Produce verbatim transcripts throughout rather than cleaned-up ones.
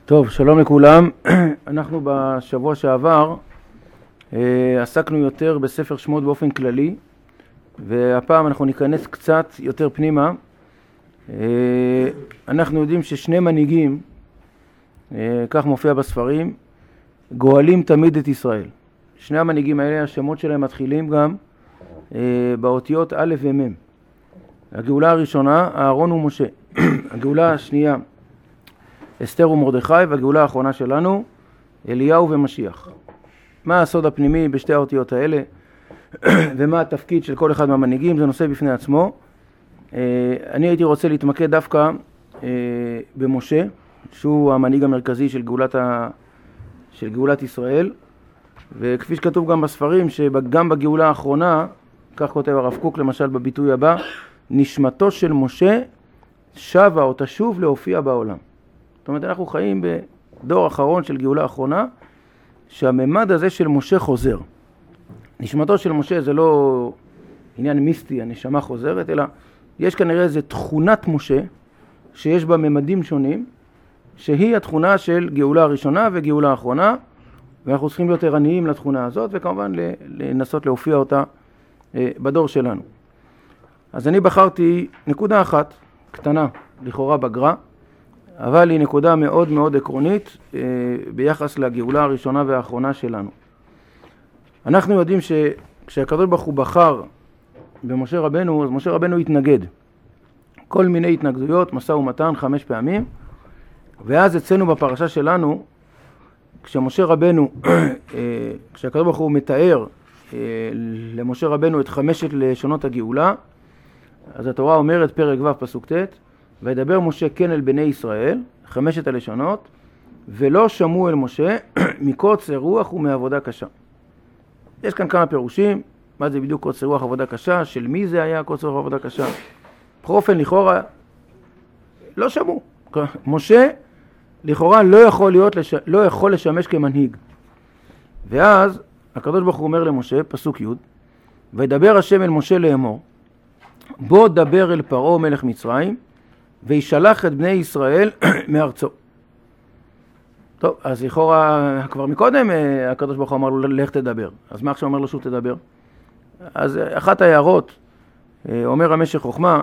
טוב, שלום לכולם. אנחנו בשבוע שעבר אה, עסקנו יותר בספר שמות באופן כללי, והפעם אנחנו ניכנס קצת יותר פנימה. אה, אנחנו יודעים ששני מנהיגים, אה, כך מופיע בספרים, גואלים תמיד את ישראל. שני המנהיגים האלה, השמות שלהם מתחילים גם אה, באותיות א' ומ'. הגאולה הראשונה, אהרון ומשה. הגאולה השנייה, אסתר ומרדכי, והגאולה האחרונה שלנו, אליהו ומשיח. מה הסוד הפנימי בשתי האותיות האלה, ומה התפקיד של כל אחד מהמנהיגים, זה נושא בפני עצמו. אני הייתי רוצה להתמקד דווקא במשה, שהוא המנהיג המרכזי של גאולת, ה... של גאולת ישראל, וכפי שכתוב גם בספרים, שגם בגאולה האחרונה, כך כותב הרב קוק למשל בביטוי הבא, נשמתו של משה שווה או תשוב להופיע בעולם. זאת אומרת, אנחנו חיים בדור אחרון של גאולה אחרונה, שהממד הזה של משה חוזר. נשמתו של משה זה לא עניין מיסטי, הנשמה חוזרת, אלא יש כנראה איזו תכונת משה, שיש בה ממדים שונים, שהיא התכונה של גאולה הראשונה וגאולה האחרונה, ואנחנו צריכים להיות ערניים לתכונה הזאת, וכמובן לנסות להופיע אותה בדור שלנו. אז אני בחרתי נקודה אחת, קטנה, לכאורה בגרה, אבל היא נקודה מאוד מאוד עקרונית אה, ביחס לגאולה הראשונה והאחרונה שלנו. אנחנו יודעים שכשהקדוש ברוך הוא בחר במשה רבנו, אז משה רבנו התנגד. כל מיני התנגדויות, משא ומתן, חמש פעמים, ואז אצלנו בפרשה שלנו, כשמשה רבנו, אה, כשהקדוש ברוך הוא מתאר אה, למשה רבנו את חמשת לשונות הגאולה, אז התורה אומרת פרק ו' פסוק ט', וידבר משה כן אל בני ישראל, חמשת הלשונות, ולא שמעו אל משה מקוצר רוח ומעבודה קשה. יש כאן כמה פירושים, מה זה בדיוק קוצר רוח עבודה קשה, של מי זה היה קוצר רוח עבודה קשה. בכל אופן, לכאורה, לא שמעו. משה, לכאורה, לא יכול, להיות, לא יכול לשמש כמנהיג. ואז, הקדוש ברוך הוא אומר למשה, פסוק י', וידבר השם אל משה לאמור, בוא דבר אל פרעה מלך מצרים, וישלח את בני ישראל מארצו. טוב, אז לכאורה, כבר מקודם הקדוש ברוך הוא אמר לו, לך תדבר. אז מה עכשיו אומר לו שהוא תדבר? אז אחת ההערות, אומר המשך חוכמה,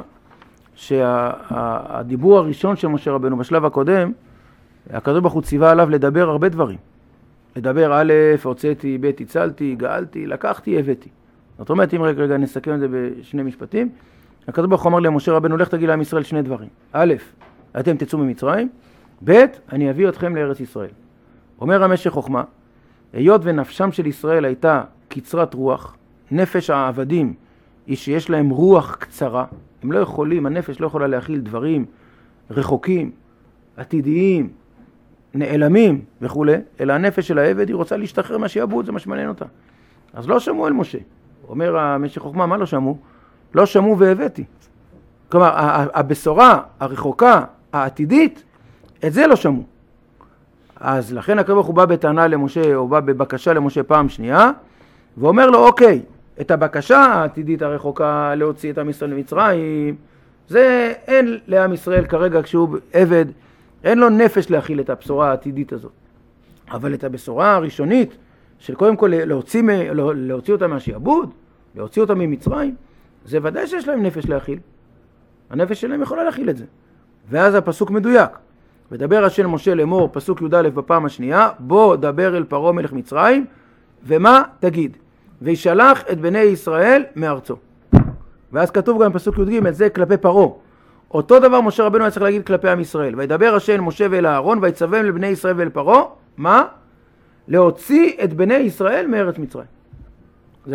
שהדיבור הראשון של משה רבנו בשלב הקודם, הקדוש ברוך הוא ציווה עליו לדבר הרבה דברים. לדבר א', הוצאתי, ב', הצלתי, גאלתי, לקחתי, הבאתי. זאת אומרת, אם רגע, רגע נסכם את זה בשני משפטים, הקדוש ברוך הוא אמר למשה רבנו, לך תגיד לעם ישראל שני דברים. א', אתם תצאו ממצרים, ב', אני אביא אתכם לארץ ישראל. אומר המשך חוכמה, היות ונפשם של ישראל הייתה קצרת רוח, נפש העבדים היא שיש להם רוח קצרה, הם לא יכולים, הנפש לא יכולה להכיל דברים רחוקים, עתידיים, נעלמים וכו', אלא הנפש של העבד היא רוצה להשתחרר מהשעבוד, זה מה שמעניין אותה. אז לא שמעו אל משה. אומר המשך חוכמה, מה לא שמעו? לא שמעו והבאתי. כלומר, הבשורה הרחוקה, העתידית, את זה לא שמעו. אז לכן הקדוש ברוך הוא בא בטענה למשה, או בא בבקשה למשה פעם שנייה, ואומר לו, אוקיי, את הבקשה העתידית הרחוקה להוציא את עם ישראל למצרים, זה אין לעם ישראל כרגע כשהוא עבד, אין לו נפש להכיל את הבשורה העתידית הזאת. אבל את הבשורה הראשונית, של קודם כל להוציא, להוציא אותה מהשעבוד, להוציא אותה ממצרים, זה ודאי שיש להם נפש להכיל. הנפש שלהם יכולה להכיל את זה. ואז הפסוק מדויק. ודבר השם משה לאמור, פסוק י' בפעם השנייה, בוא דבר אל פרעה מלך מצרים, ומה תגיד? וישלח את בני ישראל מארצו. ואז כתוב גם פסוק י' את זה כלפי פרעה. אותו דבר משה רבנו היה צריך להגיד כלפי עם ישראל. וידבר השם אל משה ואל אהרון, ויצווהם לבני ישראל ואל פרעה, מה? להוציא את בני ישראל מארץ מצרים. זהו.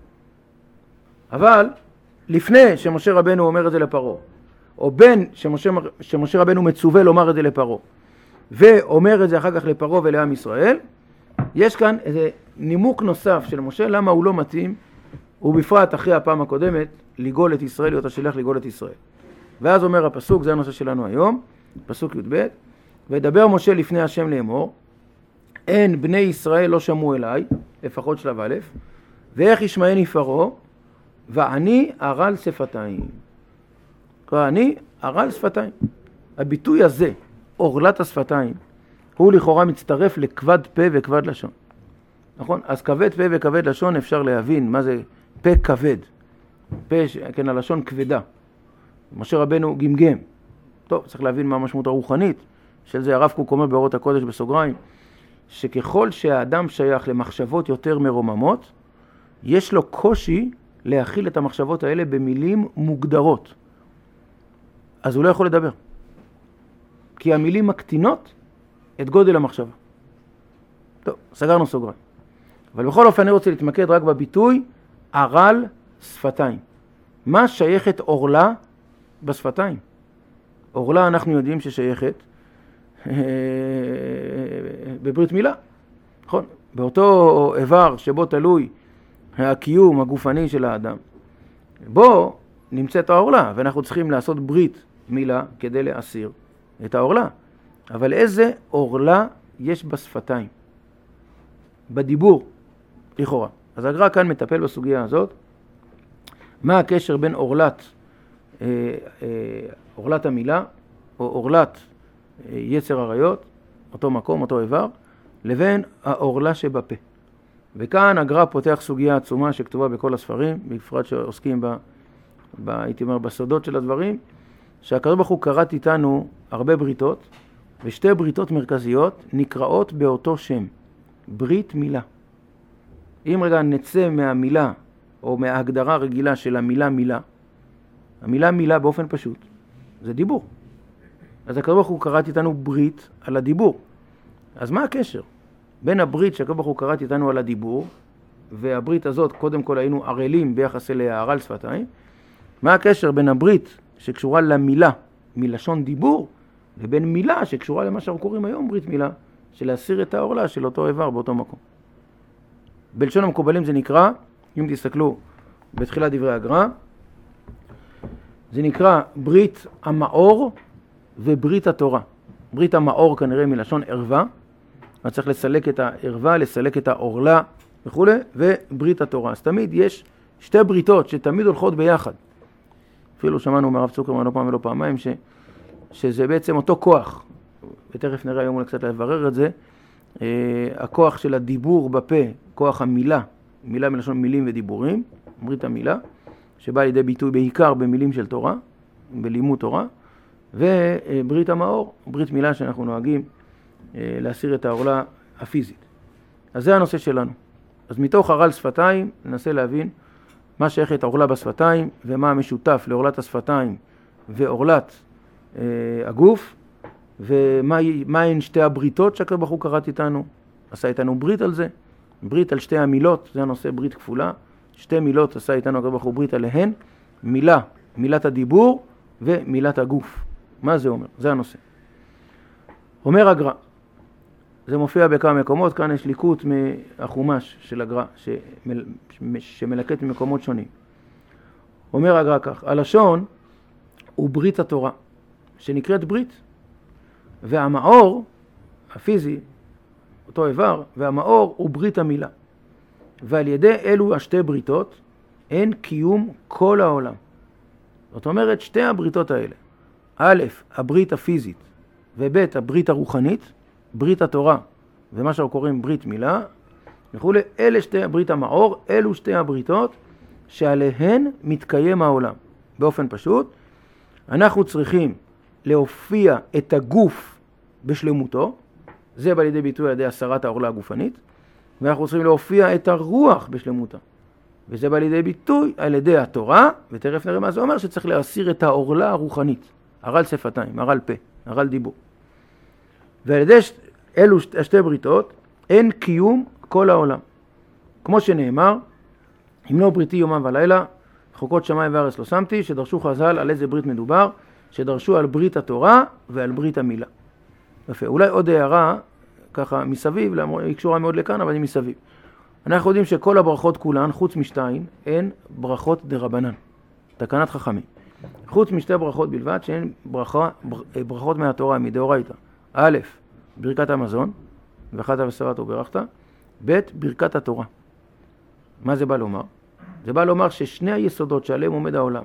אבל לפני שמשה רבנו אומר את זה לפרעה, או בין שמשה, שמשה רבנו מצווה לומר את זה לפרעה, ואומר את זה אחר כך לפרעה ולעם ישראל, יש כאן איזה נימוק נוסף של משה, למה הוא לא מתאים, ובפרט אחרי הפעם הקודמת, לגאול את ישראל, להיות השליח לגאול את ישראל. ואז אומר הפסוק, זה הנושא שלנו היום, פסוק י"ב, וידבר משה לפני השם לאמור, אין בני ישראל לא שמעו אליי, לפחות שלב א', ואיך ישמעני פרעה, ואני ערל שפתיים. כלומר, אני ערל שפתיים. הביטוי הזה, עורלת השפתיים, הוא לכאורה מצטרף לכבד פה וכבד לשון. נכון? אז כבד פה וכבד לשון אפשר להבין מה זה פה כבד. פה, כן, הלשון כבדה. משה רבנו גמגם. טוב, צריך להבין מה המשמעות הרוחנית. של זה הרב קוק אומר באורות הקודש בסוגריים, שככל שהאדם שייך למחשבות יותר מרוממות, יש לו קושי להכיל את המחשבות האלה במילים מוגדרות. אז הוא לא יכול לדבר. כי המילים מקטינות את גודל המחשבה. טוב, סגרנו סוגריים. אבל בכל אופן אני רוצה להתמקד רק בביטוי ערל שפתיים. מה שייכת עורלה בשפתיים? עורלה אנחנו יודעים ששייכת בברית מילה. נכון? באותו איבר שבו תלוי הקיום הגופני של האדם. בו נמצאת העורלה, ואנחנו צריכים לעשות ברית מילה כדי להסיר את העורלה. אבל איזה עורלה יש בשפתיים? בדיבור, לכאורה. אז הגר"א כאן מטפל בסוגיה הזאת. מה הקשר בין עורלת, אה, אה, עורלת המילה, או עורלת אה, יצר עריות, אותו מקום, אותו איבר, לבין העורלה שבפה. וכאן הגר"א פותח סוגיה עצומה שכתובה בכל הספרים, בפרט שעוסקים ב, ב, הייתי אומר, בסודות של הדברים, שהקדוש ברוך הוא כרת איתנו הרבה בריתות, ושתי בריתות מרכזיות נקראות באותו שם, ברית מילה. אם רגע נצא מהמילה, או מההגדרה הרגילה של המילה מילה, המילה מילה באופן פשוט, זה דיבור. אז הקדוש ברוך הוא כרת איתנו ברית על הדיבור. אז מה הקשר בין הברית שהקדוש ברוך הוא כרת איתנו על הדיבור, והברית הזאת קודם כל היינו ערלים ביחס אליה ערל שפתיים, מה הקשר בין הברית שקשורה למילה מלשון דיבור, לבין מילה שקשורה למה שאנחנו קוראים היום ברית מילה, של להסיר את העורלה של אותו איבר באותו מקום. בלשון המקובלים זה נקרא, אם תסתכלו בתחילת דברי הגר"א, זה נקרא ברית המאור וברית התורה. ברית המאור כנראה מלשון ערווה, אז צריך לסלק את הערווה, לסלק את העורלה וכו', וברית התורה. אז תמיד יש שתי בריתות שתמיד הולכות ביחד. אפילו שמענו מהרב צוקרמן לא פעם ולא פעמיים, ש, שזה בעצם אותו כוח, ותכף נראה היום אולי קצת לברר את זה, אה, הכוח של הדיבור בפה, כוח המילה, מילה מלשון מילים ודיבורים, ברית המילה, שבא לידי ביטוי בעיקר במילים של תורה, בלימוד תורה, וברית המאור, ברית מילה שאנחנו נוהגים אה, להסיר את העורלה הפיזית. אז זה הנושא שלנו. אז מתוך ערל שפתיים ננסה להבין מה שייכת העורלה בשפתיים, ומה המשותף לעורלת השפתיים ועורלת אה, הגוף, ומהן שתי הבריתות שהקדוש ברוך הוא כרת איתנו, עשה איתנו ברית על זה, ברית על שתי המילות, זה הנושא ברית כפולה, שתי מילות עשה איתנו הקדוש ברוך הוא ברית עליהן, מילה, מילת הדיבור ומילת הגוף. מה זה אומר? זה הנושא. אומר הגר"א, זה מופיע בכמה מקומות, כאן יש ליקוט מהחומש של הגר"א, שמל, שמלקט ממקומות שונים. אומר הגר"א כך, הלשון הוא ברית התורה, שנקראת ברית, והמאור, הפיזי, אותו איבר, והמאור הוא ברית המילה. ועל ידי אלו השתי בריתות, אין קיום כל העולם. זאת אומרת, שתי הבריתות האלה, א', הברית הפיזית, וב', הברית הרוחנית, ברית התורה, ומה שאנחנו קוראים ברית מילה, וכו', אלה שתי, ברית המאור, אלו שתי הבריתות שעליהן מתקיים העולם. באופן פשוט, אנחנו צריכים להופיע את הגוף בשלמותו, זה בא לידי ביטוי על ידי הסרת העורלה הגופנית, ואנחנו צריכים להופיע את הרוח בשלמותה, וזה בא לידי ביטוי על ידי התורה, ותכף נראה מה זה אומר, שצריך להסיר את העורלה הרוחנית, ערל שפתיים, ערל פה, ערל דיבור. ועל ידי אלו שתי בריתות, אין קיום כל העולם. כמו שנאמר, אם לא בריתי יומם ולילה, חוקות שמיים וארץ לא שמתי, שדרשו חז"ל על איזה ברית מדובר, שדרשו על ברית התורה ועל ברית המילה. יפה, אולי עוד הערה, ככה מסביב, היא קשורה מאוד לכאן, אבל היא מסביב. אנחנו יודעים שכל הברכות כולן, חוץ משתיים, הן ברכות דרבנן, תקנת חכמים. חוץ משתי ברכות בלבד, שהן ברכה, ברכות מהתורה, מדאורייתא. א', ברכת המזון, ואחת ושבעת וברכת, ב', ברכת התורה. מה זה בא לומר? זה בא לומר ששני היסודות שעליהם עומד העולם,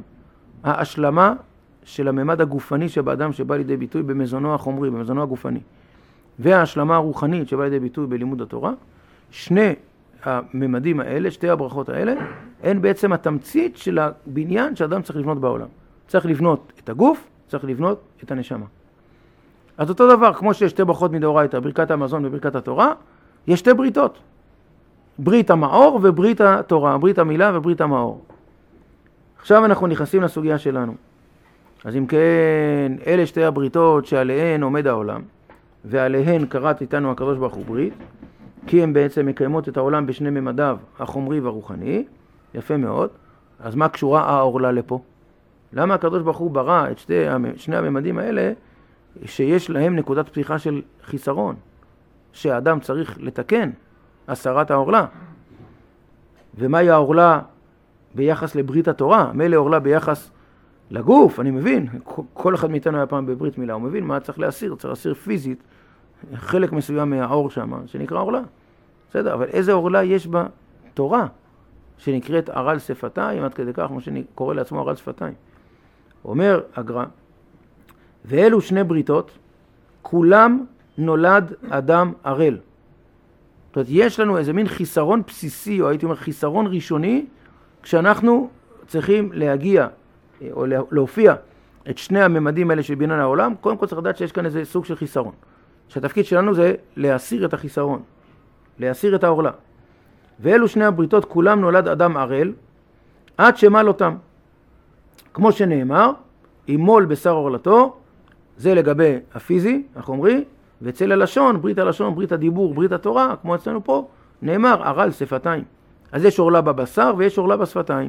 ההשלמה של הממד הגופני שבאדם שבא לידי ביטוי במזונו החומרי, במזונו הגופני, וההשלמה הרוחנית שבאה לידי ביטוי בלימוד התורה, שני הממדים האלה, שתי הברכות האלה, הן בעצם התמצית של הבניין שאדם צריך לבנות בעולם. צריך לבנות את הגוף, צריך לבנות את הנשמה. אז אותו דבר, כמו שיש שתי ברכות מדאורייתא, ברכת המזון וברכת התורה, יש שתי בריתות. ברית המאור וברית התורה, ברית המילה וברית המאור. עכשיו אנחנו נכנסים לסוגיה שלנו. אז אם כן, אלה שתי הבריתות שעליהן עומד העולם, ועליהן קראת איתנו הקדוש ברוך הוא ברית, כי הן בעצם מקיימות את העולם בשני ממדיו, החומרי והרוחני, יפה מאוד. אז מה קשורה העורלה לפה? למה הקדוש ברוך הוא ברא את שתי, שני הממדים האלה, שיש להם נקודת פתיחה של חיסרון, שהאדם צריך לתקן, הסרת העורלה. ומהי העורלה ביחס לברית התורה? מילא עורלה ביחס לגוף, אני מבין, כל אחד מאיתנו היה פעם בברית מילה, הוא מבין מה צריך להסיר, צריך להסיר פיזית, חלק מסוים מהעור שם, שנקרא עורלה. בסדר, אבל איזה עורלה יש בתורה, שנקראת ערל שפתיים, עד כדי כך, כמו שקורא לעצמו ערל שפתיים. אומר הגר"א, ואלו שני בריתות, כולם נולד אדם ערל. זאת אומרת, יש לנו איזה מין חיסרון בסיסי, או הייתי אומר חיסרון ראשוני, כשאנחנו צריכים להגיע, או להופיע את שני הממדים האלה של בניין העולם, קודם כל צריך לדעת שיש כאן איזה סוג של חיסרון. שהתפקיד שלנו זה להסיר את החיסרון, להסיר את העורלה. ואלו שני הבריתות, כולם נולד אדם ערל, עד שמל אותם. כמו שנאמר, ימול בשר עורלתו, זה לגבי הפיזי, אנחנו אומרים, ואצל הלשון, ברית הלשון, ברית הדיבור, ברית התורה, כמו אצלנו פה, נאמר ערל שפתיים. אז יש עורלה בבשר ויש עורלה בשפתיים.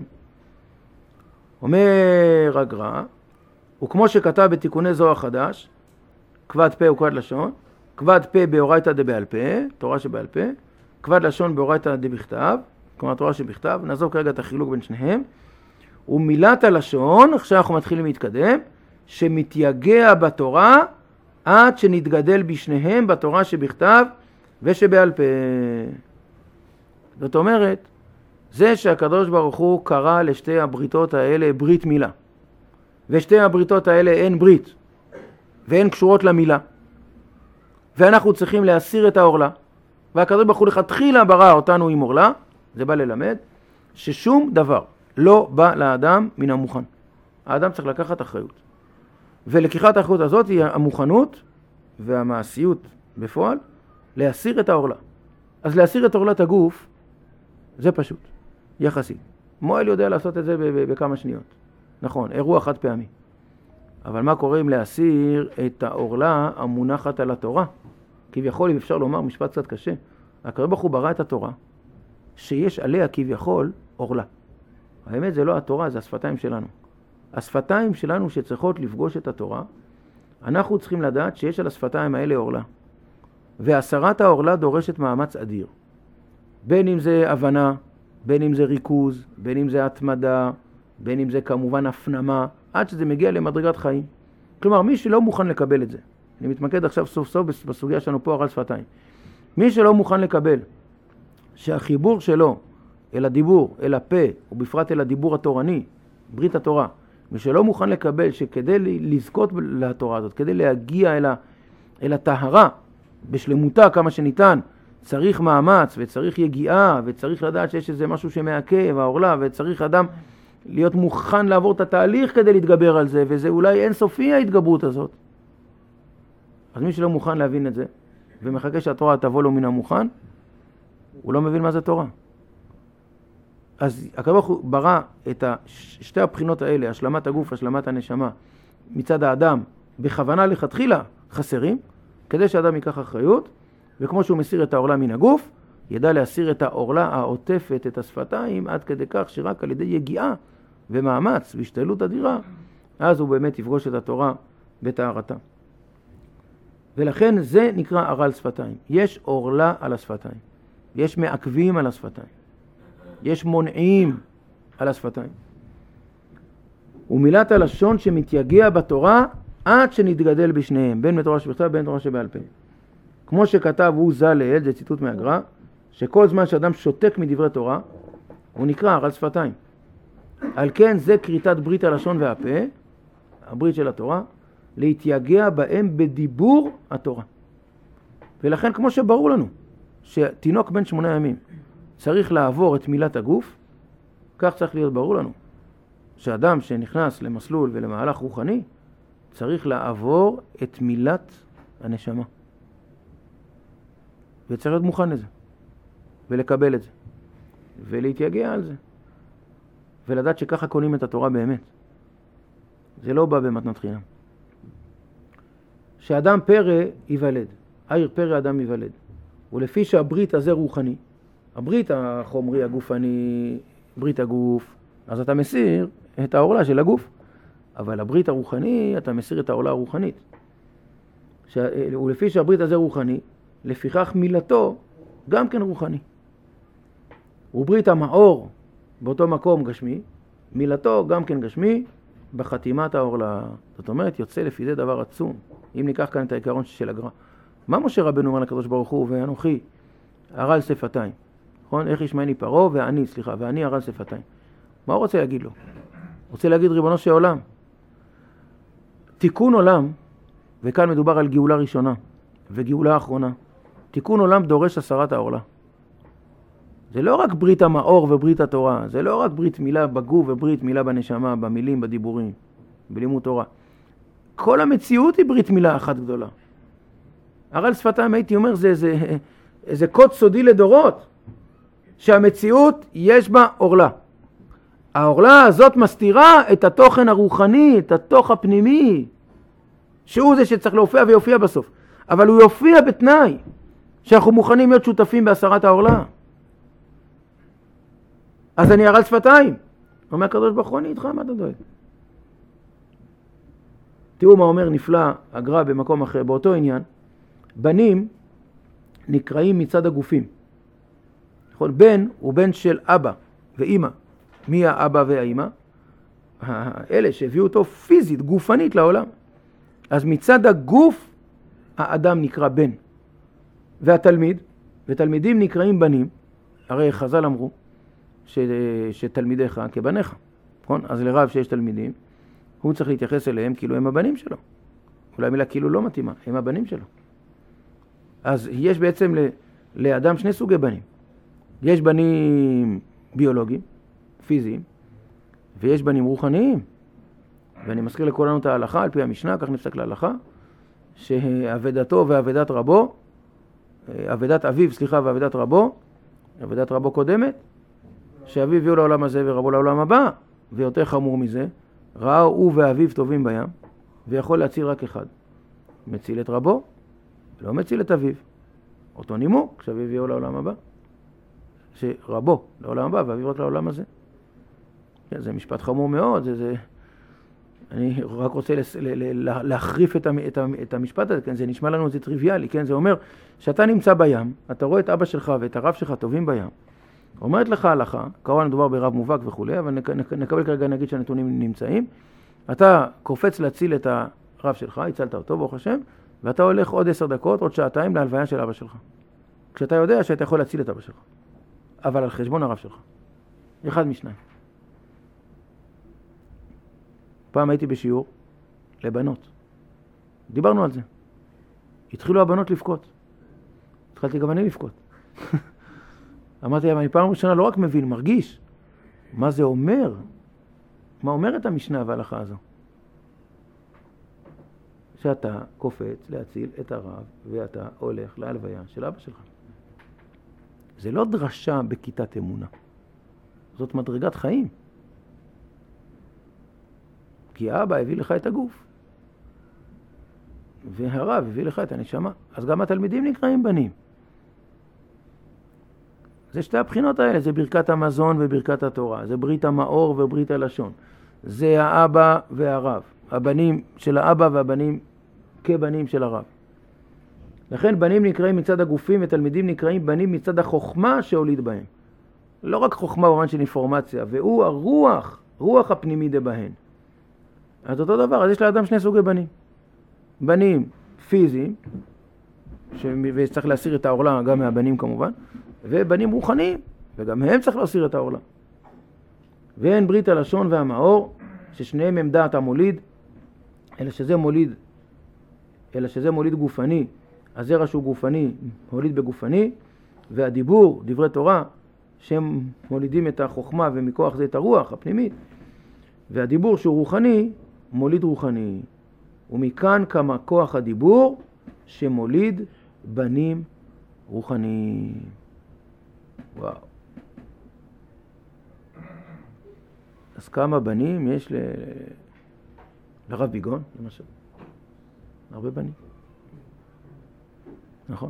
אומר הגר"א, וכמו שכתב בתיקוני זוהר חדש, כבד פה וכבד לשון, כבד פה באורייתא דבעל פה, תורה שבעל פה, כבד לשון באורייתא דבכתב, כלומר תורה שבכתב, נעזוב כרגע את החילוק בין שניהם, ומילת הלשון, עכשיו אנחנו מתחילים להתקדם, שמתייגע בתורה עד שנתגדל בשניהם בתורה שבכתב ושבעל פה. זאת אומרת, זה שהקדוש ברוך הוא קרא לשתי הבריתות האלה ברית מילה, ושתי הבריתות האלה אין ברית, והן קשורות למילה, ואנחנו צריכים להסיר את העורלה, והקדוש ברוך הוא לכתחילה ברא אותנו עם עורלה, זה בא ללמד, ששום דבר לא בא לאדם מן המוכן. האדם צריך לקחת אחריות. ולקיחת האחריות הזאת היא המוכנות והמעשיות בפועל, להסיר את העורלה. אז להסיר את עורלת הגוף, זה פשוט, יחסית. מועל יודע לעשות את זה בכמה שניות. נכון, אירוע חד פעמי. אבל מה קורה אם להסיר את העורלה המונחת על התורה? כביכול, אם אפשר לומר משפט קצת קשה, הקדוש ברוך הוא ברא את התורה, שיש עליה כביכול עורלה. האמת זה לא התורה, זה השפתיים שלנו. השפתיים שלנו שצריכות לפגוש את התורה, אנחנו צריכים לדעת שיש על השפתיים האלה עורלה. והסרת העורלה דורשת מאמץ אדיר. בין אם זה הבנה, בין אם זה ריכוז, בין אם זה התמדה, בין אם זה כמובן הפנמה, עד שזה מגיע למדרגת חיים. כלומר, מי שלא מוכן לקבל את זה, אני מתמקד עכשיו סוף סוף בסוגיה שלנו פה ערל שפתיים. מי שלא מוכן לקבל שהחיבור שלו אל הדיבור, אל הפה, ובפרט אל הדיבור התורני, ברית התורה, מי שלא מוכן לקבל שכדי לזכות לתורה הזאת, כדי להגיע אל, ה, אל הטהרה, בשלמותה כמה שניתן, צריך מאמץ וצריך יגיעה וצריך לדעת שיש איזה משהו שמעכב העורלה, וצריך אדם להיות מוכן לעבור את התהליך כדי להתגבר על זה, וזה אולי אינסופי ההתגברות הזאת. אז מי שלא מוכן להבין את זה, ומחכה שהתורה תבוא לו מן המוכן, הוא לא מבין מה זה תורה. אז הקדוש ברוך הוא ברא את שתי הבחינות האלה, השלמת הגוף, השלמת הנשמה, מצד האדם, בכוונה לכתחילה חסרים, כדי שאדם ייקח אחריות, וכמו שהוא מסיר את העורלה מן הגוף, ידע להסיר את העורלה העוטפת, את השפתיים, עד כדי כך שרק על ידי יגיעה ומאמץ והשתדלות אדירה, אז הוא באמת יפגוש את התורה בטהרתה. ולכן זה נקרא ערל שפתיים. יש עורלה על השפתיים. יש מעכבים על השפתיים. יש מונעים על השפתיים. ומילת הלשון שמתייגע בתורה עד שנתגדל בשניהם, בין בתורה שבכתב בין בתורה שבעל פה. כמו שכתב הוא ז"ל לעיל, זה ציטוט מהגר"א, שכל זמן שאדם שותק מדברי תורה, הוא נקרא ערל שפתיים. על כן זה כריתת ברית הלשון והפה, הברית של התורה, להתייגע בהם בדיבור התורה. ולכן כמו שברור לנו, שתינוק בן שמונה ימים צריך לעבור את מילת הגוף, כך צריך להיות ברור לנו, שאדם שנכנס למסלול ולמהלך רוחני, צריך לעבור את מילת הנשמה. וצריך להיות מוכן לזה, ולקבל את זה, ולהתייגע על זה, ולדעת שככה קונים את התורה באמת. זה לא בא במתנת חינם. שאדם פרא ייוולד, עיר פרא אדם ייוולד, ולפי שהברית הזה רוחני, הברית החומרי הגופני, ברית הגוף, אז אתה מסיר את העורלה של הגוף, אבל הברית הרוחני, אתה מסיר את העורלה הרוחנית. ש... ולפי שהברית הזה רוחני, לפיכך מילתו גם כן רוחני. וברית המאור באותו מקום גשמי, מילתו גם כן גשמי בחתימת העורלה. זאת אומרת, יוצא לפי זה דבר עצום. אם ניקח כאן את העיקרון של הגר"א. מה משה רבנו אומר לקדוש ברוך הוא, ואנוכי ארל שפתיים? נכון? איך ישמעני פרעה ואני, סליחה, ואני ארל שפתיים. מה הוא רוצה להגיד לו? הוא רוצה להגיד ריבונו של עולם. תיקון עולם, וכאן מדובר על גאולה ראשונה וגאולה אחרונה. תיקון עולם דורש הסרת העורלה. זה לא רק ברית המאור וברית התורה, זה לא רק ברית מילה בגוף וברית מילה בנשמה, במילים, בדיבורים, בלימוד תורה. כל המציאות היא ברית מילה אחת גדולה. הרי על שפתיים הייתי אומר, זה, זה, זה קוד סודי לדורות, שהמציאות יש בה עורלה. העורלה הזאת מסתירה את התוכן הרוחני, את התוך הפנימי, שהוא זה שצריך להופיע ויופיע בסוף. אבל הוא יופיע בתנאי שאנחנו מוכנים להיות שותפים בהסרת העורלה. אז אני ארל שפתיים. אומר הקדוש ברוך הוא, אני איתך, מה אתה דואג? תראו מה אומר נפלא הגר"א במקום אחר, באותו עניין. בנים נקראים מצד הגופים. נכון? בן הוא בן של אבא ואמא. מי האבא והאמא? אלה שהביאו אותו פיזית, גופנית לעולם. אז מצד הגוף האדם נקרא בן. והתלמיד, ותלמידים נקראים בנים. הרי חז"ל אמרו ש, שתלמידיך כבניך. נכון? אז לרב שיש תלמידים, הוא צריך להתייחס אליהם כאילו הם הבנים שלו. אולי מילה כאילו לא מתאימה, הם הבנים שלו. אז יש בעצם ל, לאדם שני סוגי בנים. יש בנים ביולוגיים, פיזיים, ויש בנים רוחניים. ואני מזכיר לכולנו את ההלכה, על פי המשנה, כך נפסק להלכה, שעבדתו ועבדת רבו, עבדת אביו, סליחה, ועבדת רבו, עבדת רבו קודמת, שאביו הביאו לעולם הזה ורבו לעולם הבא, ויותר חמור מזה, ראה הוא ואביו טובים בים, ויכול להציל רק אחד. מציל את רבו, לא מציל את אביו. אותו נימוק, שאביו הביאו לעולם הבא. שרבו לעולם הבא ואביו רק לעולם הזה. זה משפט חמור מאוד, זה, זה... אני רק רוצה לס... ל... ל... להחריף את, המ... את, המ... את המשפט הזה, כן? זה נשמע לנו זה טריוויאלי, כן? זה אומר שאתה נמצא בים, אתה רואה את אבא שלך ואת הרב שלך טובים בים, אומרת לך הלכה, כמובן מדובר ברב מובהק וכו', אבל נק... נק... נקבל כרגע נגיד שהנתונים נמצאים, אתה קופץ להציל את הרב שלך, הצלת אותו ברוך השם, ואתה הולך עוד עשר דקות, עוד שעתיים להלוויה של אבא שלך. כשאתה יודע שאתה יכול להציל את אבא שלך, אבל על חשבון הרב שלך. אחד משניים. פעם הייתי בשיעור לבנות. דיברנו על זה. התחילו הבנות לבכות. התחלתי גם אני לבכות. אמרתי להם, אני פעם ראשונה לא רק מבין, מרגיש. מה זה אומר? מה אומרת המשנה וההלכה הזו? שאתה קופץ להציל את הרב, ואתה הולך להלוויה של אבא שלך. זה לא דרשה בכיתת אמונה. זאת מדרגת חיים. כי האבא הביא לך את הגוף. והרב הביא לך את הנשמה. אז גם התלמידים נקראים בנים. זה שתי הבחינות האלה, זה ברכת המזון וברכת התורה. זה ברית המאור וברית הלשון. זה האבא והרב. הבנים של האבא והבנים כבנים של הרב. לכן בנים נקראים מצד הגופים ותלמידים נקראים בנים מצד החוכמה שהוליד בהם. לא רק חוכמה במובן של אינפורמציה, והוא הרוח, רוח הפנימי דבהן. אז אותו דבר, אז יש לאדם שני סוגי בנים. בנים פיזיים, ש... וצריך להסיר את העורלה גם מהבנים כמובן, ובנים רוחניים, וגם הם צריך להסיר את העורלה. ואין ברית הלשון והמאור, ששניהם הם דעת המוליד, אלא שזה מוליד, אלא שזה מוליד גופני, הזרע שהוא גופני מוליד בגופני, והדיבור, דברי תורה, שהם מולידים את החוכמה ומכוח זה את הרוח הפנימית, והדיבור שהוא רוחני מוליד רוחני. ומכאן כמה כוח הדיבור שמוליד בנים רוחני. וואו. אז כמה בנים יש ל... לרב ביגון, למשל? הרבה בנים. נכון?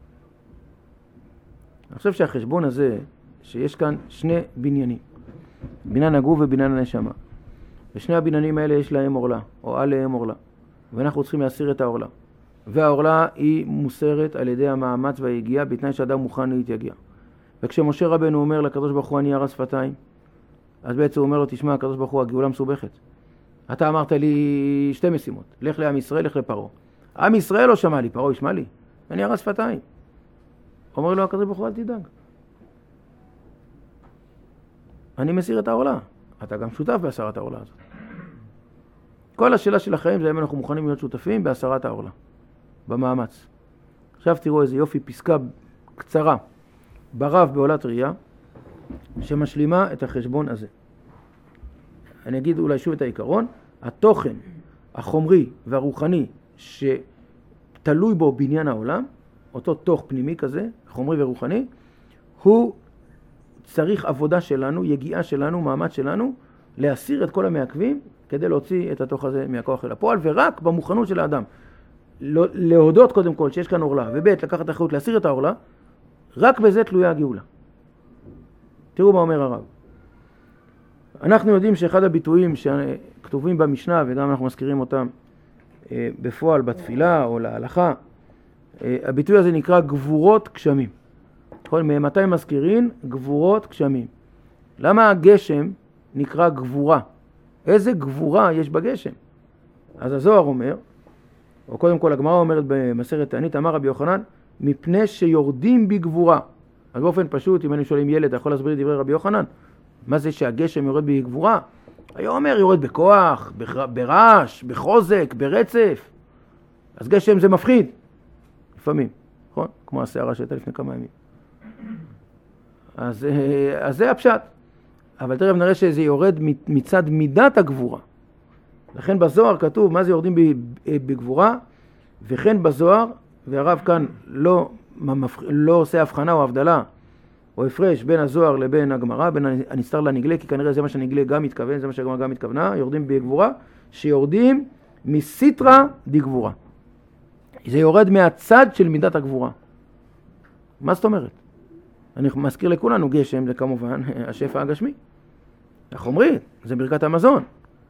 אני חושב שהחשבון הזה, שיש כאן שני בניינים, בניין הגוף ובניין הנשמה, ושני הבניינים האלה יש להם עורלה, או עליהם עורלה, ואנחנו צריכים להסיר את העורלה. והעורלה היא מוסרת על ידי המאמץ והיגיעה, בתנאי שאדם מוכן להתייגע. וכשמשה רבנו אומר לקדוש ברוך הוא אני ירא שפתיים, אז בעצם הוא אומר לו, תשמע, הקדוש ברוך הוא, הגאולה מסובכת. אתה אמרת לי שתי משימות, לך לעם ישראל, לך לפרעה. עם ישראל לא שמע לי, פרעה ישמע לי, אני ירא שפתיים. אומר לו הקדוש ברוך הוא, אל תדאג. אני מסיר את העורלה. אתה גם שותף בהסרת העורלה הזאת. כל השאלה של החיים זה אם אנחנו מוכנים להיות שותפים בהסרת העורלה, במאמץ. עכשיו תראו איזה יופי, פסקה קצרה ברב בעולת ראייה, שמשלימה את החשבון הזה. אני אגיד אולי שוב את העיקרון, התוכן החומרי והרוחני שתלוי בו בניין העולם, אותו תוך פנימי כזה, חומרי ורוחני, הוא צריך עבודה שלנו, יגיעה שלנו, מאמץ שלנו, להסיר את כל המעכבים כדי להוציא את התוך הזה מהכוח אל הפועל, ורק במוכנות של האדם. להודות קודם כל שיש כאן עורלה, ובית לקחת אחריות להסיר את העורלה, רק בזה תלויה הגאולה. תראו מה אומר הרב. אנחנו יודעים שאחד הביטויים שכתובים במשנה, וגם אנחנו מזכירים אותם בפועל בתפילה או להלכה, הביטוי הזה נקרא גבורות גשמים. מתי מזכירים? גבורות גשמים. למה הגשם נקרא גבורה? איזה גבורה יש בגשם? אז הזוהר אומר, או קודם כל הגמרא אומרת במסכת תענית, אמר רבי יוחנן, מפני שיורדים בגבורה. אז באופן פשוט, אם אני שואלים ילד, אתה יכול להסביר דברי רבי יוחנן? מה זה שהגשם יורד בגבורה? היה אומר, יורד בכוח, ברעש, בחוזק, ברצף. אז גשם זה מפחיד. לפעמים, נכון? כמו הסערה שהייתה לפני כמה ימים. אז, אז זה הפשט. אבל תראה, נראה שזה יורד מצד מידת הגבורה. לכן בזוהר כתוב, מה זה יורדים בגבורה? וכן בזוהר, והרב כאן לא, לא עושה הבחנה או הבדלה, או הפרש בין הזוהר לבין הגמרא, בין הנסתר לנגלה, כי כנראה זה מה שהנגלה גם מתכוון, זה מה שהגמרא גם מתכוונה, יורדים בגבורה, שיורדים מסיטרא דגבורה. זה יורד מהצד של מידת הגבורה. מה זאת אומרת? אני מזכיר לכולנו, גשם זה כמובן השפע הגשמי. החומרי, זה ברכת המזון.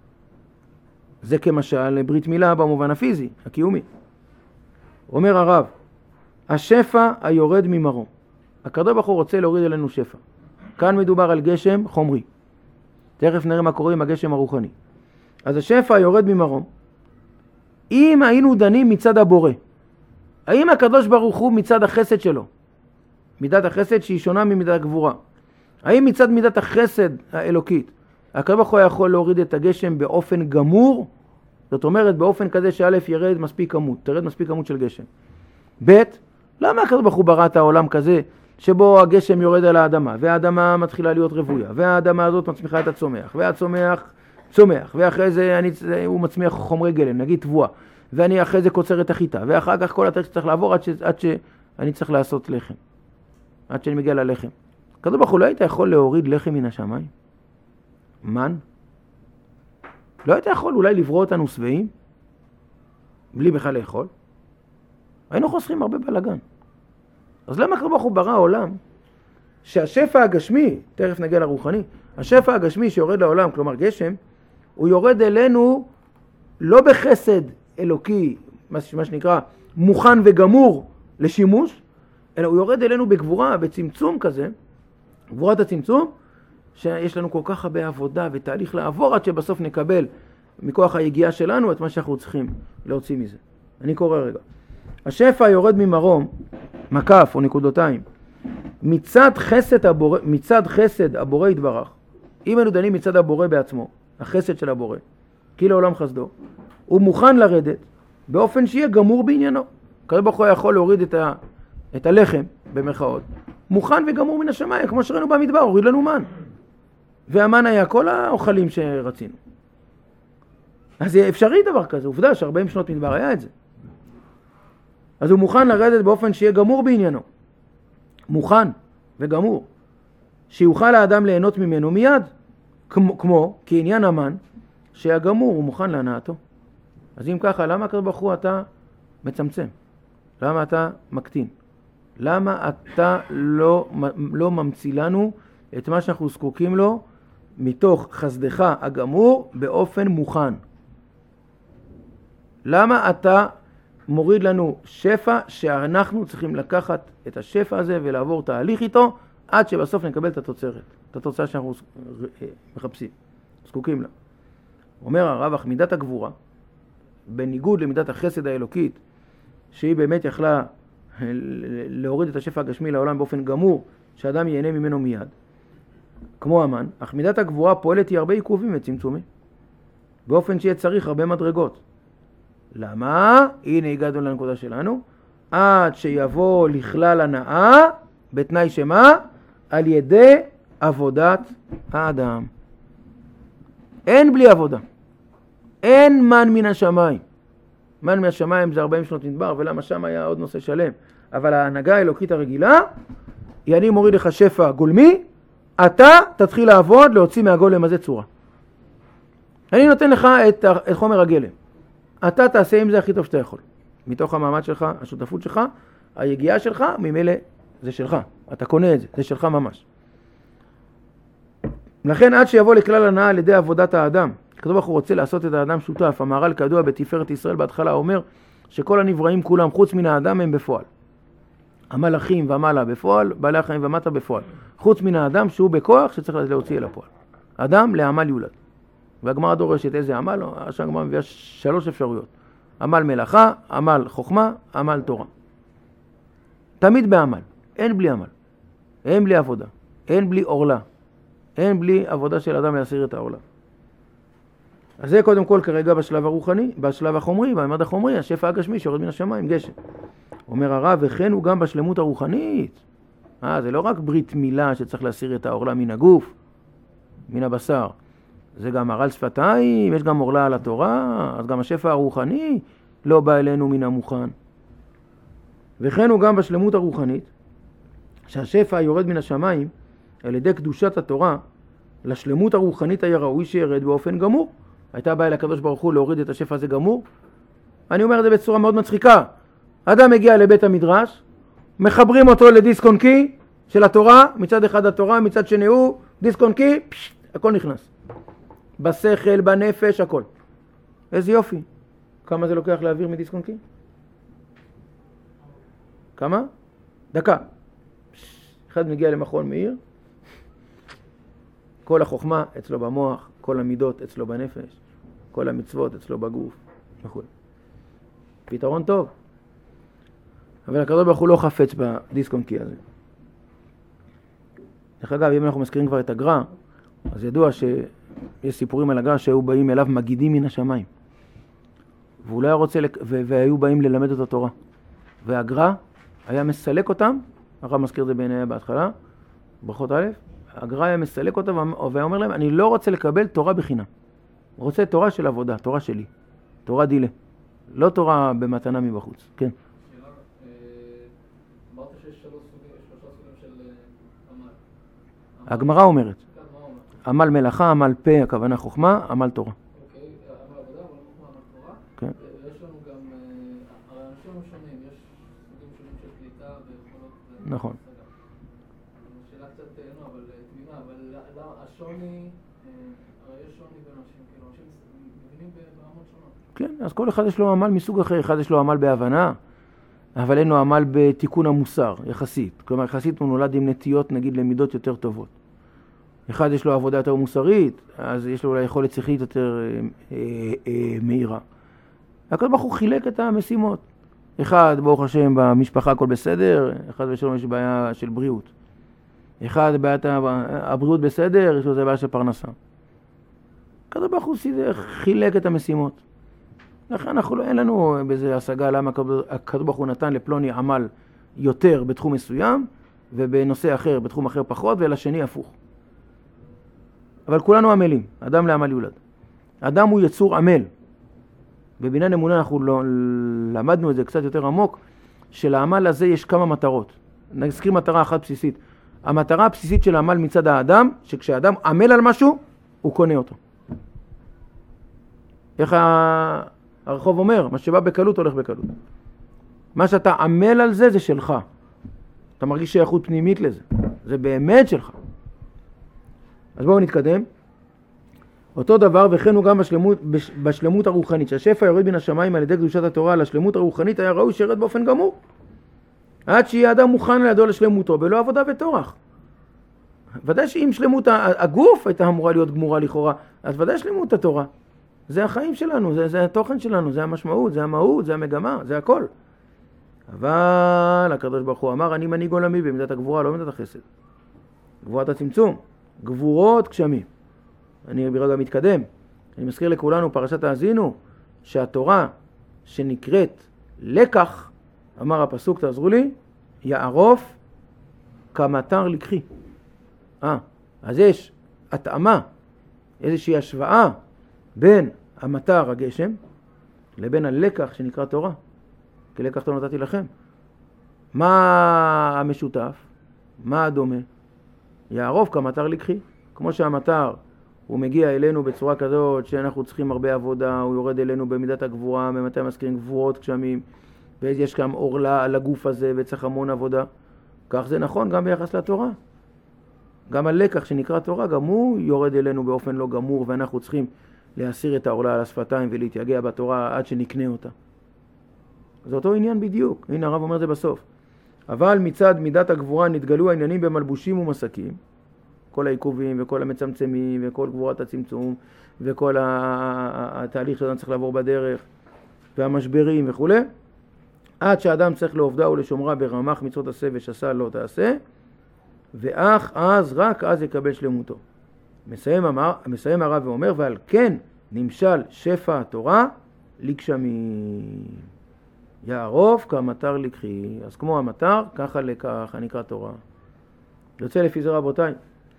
זה כמשל ברית מילה במובן הפיזי, הקיומי. אומר הרב, השפע היורד ממרום. הקדוש ברוך הוא רוצה להוריד אלינו שפע. כאן מדובר על גשם חומרי. תכף נראה מה קורה עם הגשם הרוחני. אז השפע יורד ממרום. אם היינו דנים מצד הבורא, האם הקדוש ברוך הוא מצד החסד שלו, מידת החסד שהיא שונה ממידת הגבורה, האם מצד מידת החסד האלוקית, הקדוש ברוך הוא יכול להוריד את הגשם באופן גמור? זאת אומרת, באופן כזה שא' ירד מספיק כמות, תרד מספיק כמות של גשם. ב', למה הקדוש ברוך הוא ברא את העולם כזה, שבו הגשם יורד על האדמה, והאדמה מתחילה להיות רבויה, והאדמה הזאת מצמיחה את הצומח, והצומח צומח, ואחרי זה אני, הוא מצמיח חומרי גלם, נגיד תבואה, ואני אחרי זה קוצר את החיטה, ואחר כך כל התהליך צריך לעבור עד, ש, עד שאני צריך לעשות לחם, עד שאני מגיע ללחם. הקדוש ברוך הוא לא היית יכול להוריד לחם מן השמיים? מן? לא היית יכול אולי לברוא אותנו שבעים? בלי בכלל לאכול? היינו חוסכים הרבה בלגן. אז למה הקדוש ברוך הוא ברא העולם שהשפע הגשמי, תכף נגיע לרוחני, השפע הגשמי שיורד לעולם, כלומר גשם, הוא יורד אלינו לא בחסד אלוקי, מה שנקרא מוכן וגמור לשימוש, אלא הוא יורד אלינו בגבורה, בצמצום כזה, גבורת הצמצום, שיש לנו כל כך הרבה עבודה ותהליך לעבור עד שבסוף נקבל מכוח היגיעה שלנו את מה שאנחנו צריכים להוציא מזה. אני קורא רגע. השפע יורד ממרום, מקף או נקודותיים, מצד חסד הבורא, מצד חסד הבורא יתברך. אם אנו דנים מצד הבורא בעצמו, החסד של הבורא, כי לעולם חסדו, הוא מוכן לרדת באופן שיהיה גמור בעניינו. הקדוש ברוך הוא יכול להוריד את, ה, את הלחם, במרכאות, מוכן וגמור מן השמיים, כמו שראינו במדבר, הוריד לנו מן. והמן היה כל האוכלים שרצינו. אז זה אפשרי דבר כזה, עובדה ש-ארבעים שנות מדבר היה את זה. אז הוא מוכן לרדת באופן שיהיה גמור בעניינו. מוכן וגמור. שיוכל האדם ליהנות ממנו מיד, כמו, כמו כעניין המן, שהיה גמור, הוא מוכן להנאתו. אז אם ככה, למה הקדוש ברוך הוא אתה מצמצם? למה אתה מקטין? למה אתה לא, לא ממציא לנו את מה שאנחנו זקוקים לו מתוך חסדך הגמור באופן מוכן? למה אתה מוריד לנו שפע שאנחנו צריכים לקחת את השפע הזה ולעבור תהליך איתו עד שבסוף נקבל את התוצרת, את התוצאה שאנחנו מחפשים, זקוקים לה. אומר הרב, אך מידת הגבורה, בניגוד למידת החסד האלוקית, שהיא באמת יכלה להוריד את השפע הגשמי לעולם באופן גמור, שאדם ייהנה ממנו מיד, כמו המן, אך מידת הגבורה פועלת היא הרבה עיכובים וצמצומים, באופן שיהיה צריך הרבה מדרגות. למה? הנה הגענו לנקודה שלנו, עד שיבוא לכלל הנאה, בתנאי שמה? על ידי עבודת האדם. אין בלי עבודה. אין מן מן השמיים. מן מן השמיים זה ארבעים שנות מדבר, ולמה שם היה עוד נושא שלם. אבל ההנהגה האלוקית הרגילה, היא אני מוריד לך שפע גולמי, אתה תתחיל לעבוד להוציא מהגולם הזה צורה. אני נותן לך את, את חומר הגלם. אתה תעשה עם זה הכי טוב שאתה יכול. מתוך המעמד שלך, השותפות שלך, היגיעה שלך, ממילא זה שלך. אתה קונה את זה, זה שלך ממש. לכן עד שיבוא לכלל הנאה על ידי עבודת האדם, הקדוש ברוך הוא רוצה לעשות את האדם שותף. המהר"ל כידוע בתפארת ישראל בהתחלה אומר שכל הנבראים כולם חוץ מן האדם הם בפועל. המלאכים ומעלה בפועל, בעלי החיים ומטה בפועל. חוץ מן האדם שהוא בכוח שצריך להוציא אל הפועל. אדם לעמל יולד. והגמרא דורשת איזה עמל? עכשיו הגמרא מביאה שלוש אפשרויות. עמל מלאכה, עמל חוכמה, עמל תורה. תמיד בעמל. אין בלי עמל. אין בלי עבודה. אין בלי עורלה. אין בלי עבודה של אדם להסיר את העורלה. אז זה קודם כל כרגע בשלב הרוחני, בשלב החומרי, בממד החומרי, השפע הגשמי שיורד מן השמיים, גשם. אומר הרב, וכן הוא גם בשלמות הרוחנית. אה, זה לא רק ברית מילה שצריך להסיר את העורלה מן הגוף, מן הבשר. זה גם הרעל שפתיים, יש גם עורלה על התורה, אז גם השפע הרוחני לא בא אלינו מן המוכן. וכן הוא גם בשלמות הרוחנית, שהשפע יורד מן השמיים על ידי קדושת התורה, לשלמות הרוחנית היה ראוי שירד באופן גמור. הייתה באה אל הקדוש ברוך הוא להוריד את השפע הזה גמור. אני אומר את זה בצורה מאוד מצחיקה. אדם מגיע לבית המדרש, מחברים אותו לדיסק און קי של התורה, מצד אחד התורה, מצד שני הוא דיסק און קי, פש, הכל נכנס. בשכל, בנפש, הכל. איזה יופי. כמה זה לוקח להעביר מדיסק און קי? כמה? דקה. אחד מגיע למכון מאיר, כל החוכמה אצלו במוח, כל המידות אצלו בנפש, כל המצוות אצלו בגוף, וכו'. פתרון טוב. אבל הקדוש ברוך הוא לא חפץ בדיסק און קי הזה. דרך אגב, אם אנחנו מזכירים כבר את הגר"א, אז ידוע שיש סיפורים על הגר"א שהיו באים אליו מגידים מן השמיים. והוא לא היה רוצה, לק... והיו באים ללמד את התורה. והגר"א היה מסלק אותם, הרב מזכיר את זה בעיניי בהתחלה, ברכות א', הגר"א היה מסלק אותם והיה אומר להם, אני לא רוצה לקבל תורה בחינם. הוא רוצה תורה של עבודה, תורה שלי, תורה דילה. לא תורה במתנה מבחוץ. כן. שאלה, אמרת שיש שלושה סוגים של עמל. הגמרא אומרת. עמל מלאכה, עמל פה, הכוונה חוכמה, עמל תורה. אוקיי, עמל עבודה, עמל חוכמה, עמל תורה. כן. ויש לנו גם, הרי אנשים שונים, יש סוגים שונים של קליטה ויכולות. נכון. שאלה קצת, לא, אבל תמימה, אבל השוני, הרי יש שוני בין אנשים, כאילו, אנשים מבינים ברמות שונות. כן, אז כל אחד יש לו עמל מסוג אחר, אחד יש לו עמל בהבנה, אבל אין לו עמל בתיקון המוסר, יחסית. כלומר, יחסית הוא נולד עם נטיות, נגיד, למידות יותר טובות. אחד יש לו עבודה יותר מוסרית, אז יש לו אולי יכולת שכלית יותר אה, אה, אה, מהירה. הקדוש ברוך הוא חילק את המשימות. אחד, ברוך השם, במשפחה הכל בסדר, אחד ושלום יש בעיה של בריאות. אחד, בעיית הבריאות בסדר, יש לו זה בעיה של פרנסה. הקדוש ברוך הוא חילק את המשימות. לכן אנחנו לא, אין לנו בזה השגה למה הקדוש ברוך הוא נתן לפלוני עמל יותר בתחום מסוים, ובנושא אחר, בתחום אחר פחות, ולשני הפוך. אבל כולנו עמלים, אדם לעמל יולד. אדם הוא יצור עמל. בבניין אמונה אנחנו לא, למדנו את זה קצת יותר עמוק, שלעמל הזה יש כמה מטרות. נזכיר מטרה אחת בסיסית. המטרה הבסיסית של העמל מצד האדם, שכשהאדם עמל על משהו, הוא קונה אותו. איך הרחוב אומר? מה שבא בקלות הולך בקלות. מה שאתה עמל על זה, זה שלך. אתה מרגיש שייכות פנימית לזה. זה באמת שלך. אז בואו נתקדם. אותו דבר, וכן הוא גם בשלמות, בשלמות הרוחנית. שהשפע יורד בין השמיים על ידי קדושת התורה, לשלמות הרוחנית היה ראוי שירד באופן גמור. עד שיהיה אדם מוכן לידו לשלמותו, בלא עבודה ותורח. ודאי שאם שלמות הגוף הייתה אמורה להיות גמורה לכאורה, אז ודאי שלמות התורה. זה החיים שלנו, זה, זה התוכן שלנו, זה המשמעות, זה המהות, זה המגמה, זה הכל. אבל הקדוש ברוך הוא אמר, אני מנהיג עולמי במידת הגבורה, לא במידת החסד. גבורת הצמצום, גבורות גשמים. אני ברגע מתקדם. אני מזכיר לכולנו, פרשת האזינו, שהתורה שנקראת לקח, אמר הפסוק, תעזרו לי, יערוף כמטר לקחי. אה, אז יש התאמה, איזושהי השוואה בין המטר הגשם לבין הלקח שנקרא תורה. כי לקח תורה נתתי לכם. מה המשותף? מה הדומה? יערוף כמטר לקחי. כמו שהמטר הוא מגיע אלינו בצורה כזאת שאנחנו צריכים הרבה עבודה, הוא יורד אלינו במידת הגבורה, ממתי מזכירים גבורות גשמים, ויש גם אורלה על הגוף הזה וצריך המון עבודה. כך זה נכון גם ביחס לתורה. גם הלקח שנקרא תורה, גם הוא יורד אלינו באופן לא גמור, ואנחנו צריכים להסיר את האורלה על השפתיים ולהתייגע בתורה עד שנקנה אותה. זה אותו עניין בדיוק. הנה הרב אומר זה בסוף. אבל מצד מידת הגבורה נתגלו העניינים במלבושים ומסקים, כל העיכובים וכל המצמצמים וכל גבורת הצמצום וכל התהליך שאדם צריך לעבור בדרך והמשברים וכו', עד שאדם צריך לעובדה ולשומרה ברמ"ח מצוות עשה ושסה לא תעשה, ואך אז, רק אז יקבל שלמותו. מסיים, אמר, מסיים הרב ואומר, ועל כן נמשל שפע התורה לגשמים. יערוף כמטר לקחי. אז כמו המטר, ככה לקח, הנקרא תורה. יוצא לפי זה רבותיי,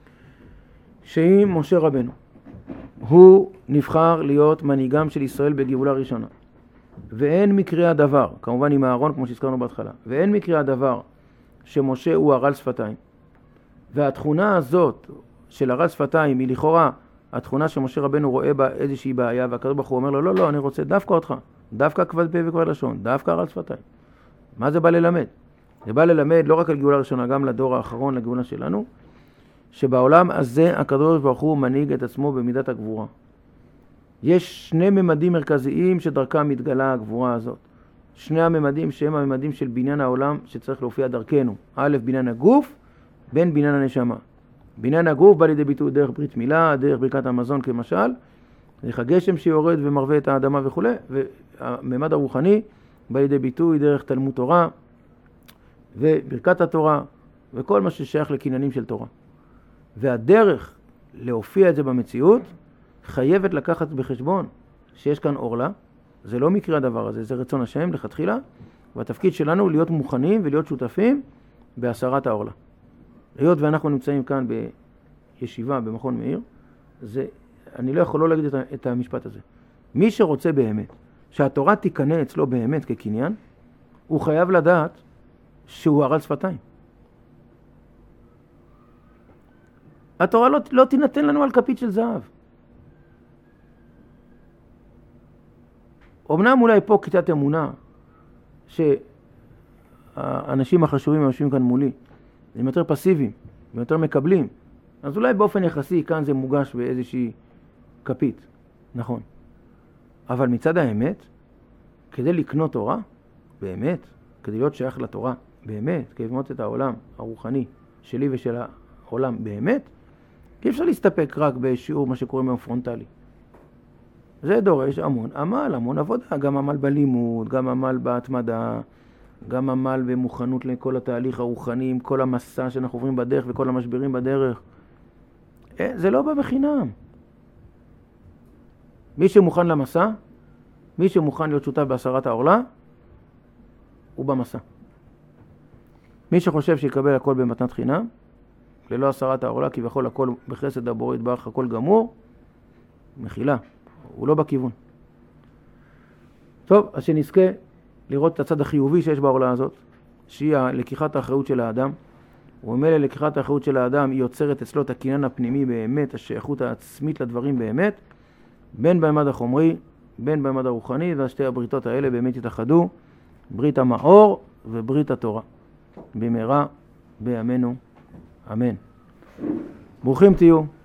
שאם משה רבנו, הוא נבחר להיות מנהיגם של ישראל בגאולה ראשונה, ואין מקרה הדבר, כמובן עם הארון כמו שהזכרנו בהתחלה, ואין מקרה הדבר שמשה הוא הרל שפתיים, והתכונה הזאת של הרל שפתיים היא לכאורה התכונה שמשה רבנו רואה בה איזושהי בעיה, והקדוש ברוך הוא אומר לו, לא, לא, אני רוצה דווקא אותך, דווקא כבד פה וכבד לשון, דווקא הרל שפתיים. מה זה בא ללמד? זה בא ללמד לא רק על גאולה ראשונה, גם לדור האחרון, לגאולה שלנו, שבעולם הזה הקדוש ברוך הוא מנהיג את עצמו במידת הגבורה. יש שני ממדים מרכזיים שדרכם מתגלה הגבורה הזאת. שני הממדים שהם הממדים של בניין העולם שצריך להופיע דרכנו. א', בניין הגוף, בין בניין הנשמה. בניין הגוף בא לידי ביטוי דרך ברית מילה, דרך ברכת המזון כמשל, דרך הגשם שיורד ומרווה את האדמה וכו', והממד הרוחני בא לידי ביטוי דרך תלמוד תורה וברכת התורה וכל מה ששייך לקניינים של תורה. והדרך להופיע את זה במציאות חייבת לקחת בחשבון שיש כאן אורלה. זה לא מקרה הדבר הזה, זה רצון השם לכתחילה, והתפקיד שלנו הוא להיות מוכנים ולהיות שותפים בהסרת האורלה. היות ואנחנו נמצאים כאן בישיבה במכון מאיר, זה, אני לא יכול לא להגיד את, את המשפט הזה. מי שרוצה באמת שהתורה תיכנע אצלו באמת כקניין, הוא חייב לדעת שהוא הרל שפתיים. התורה לא, לא תינתן לנו על כפית של זהב. אמנם אולי פה כיתת אמונה, שהאנשים החשובים יושבים כאן מולי, הם יותר פסיביים, הם יותר מקבלים, אז אולי באופן יחסי כאן זה מוגש באיזושהי כפית, נכון. אבל מצד האמת, כדי לקנות תורה, באמת, כדי להיות שייך לתורה, באמת, כדי לבנות את העולם הרוחני שלי ושל העולם, באמת, אי אפשר להסתפק רק בשיעור מה שקוראים היום פרונטלי. זה דורש המון עמל, המון עבודה, גם עמל בלימוד, גם עמל בהתמדה, גם עמל במוכנות לכל התהליך הרוחני, עם כל המסע שאנחנו עוברים בדרך וכל המשברים בדרך. זה לא בא בחינם. מי שמוכן למסע, מי שמוכן להיות שותף בהסרת העורלה, הוא במסע. מי שחושב שיקבל הכל במתנת חינם, ללא הסרת העורלה, כביכול הכל בחסד הבורא יתברך, הכל גמור, מחילה, הוא לא בכיוון. טוב, אז שנזכה לראות את הצד החיובי שיש בעורלה הזאת, שהיא לקיחת האחריות של האדם, וממילא לקיחת האחריות של האדם היא יוצרת אצלו את הקניין הפנימי באמת, השייכות העצמית לדברים באמת, בין בממד החומרי, בין בממד הרוחני, והשתי הבריתות האלה באמת יתאחדו, ברית המאור וברית התורה. במהרה בימינו, אמן. ברוכים תהיו.